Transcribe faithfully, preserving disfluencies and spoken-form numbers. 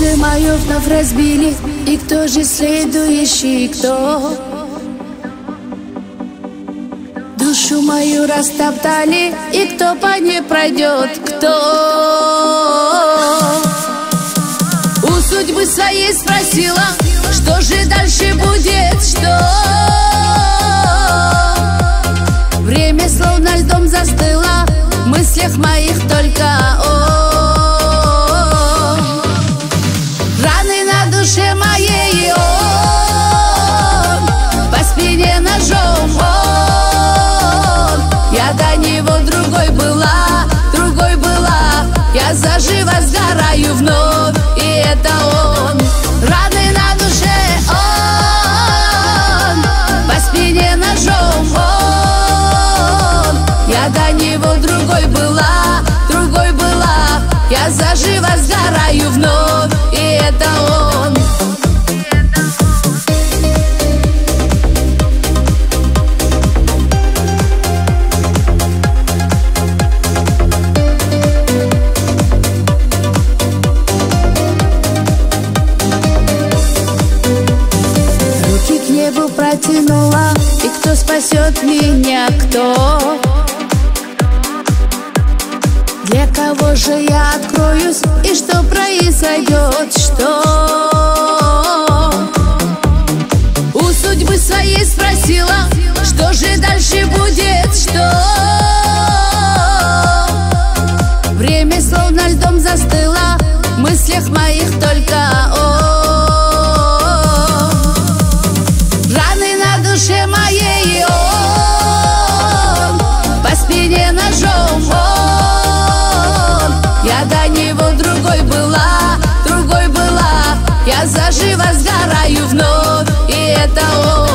Сердце мое вновь разбили, и кто же следующий, кто? Душу мою растоптали, и кто по ней пройдет, кто? У судьбы своей спросила, что же дальше будет, что? Время словно льдом застыло, в мыслях моих только он. Раны на душе моей он, по спине ножом он. Я до него другой была, другой была, я заживо сгораю вновь, и это он. Раны на душе он, по спине ножом он. Я до него другой была, другой была, я заживо сгораю вновь, и это он. Руки к небу протянула, и кто спасет меня, кто? Для кого же я откроюсь, и что произойдет, что? У судьбы своей спросила, что же дальше будет, что? Время словно льдом застыло, в мыслях моих только он. Раны на душе моей он, по спине ножом он. Я до него другой была, другой была, я заживо сгораю вновь, и это он.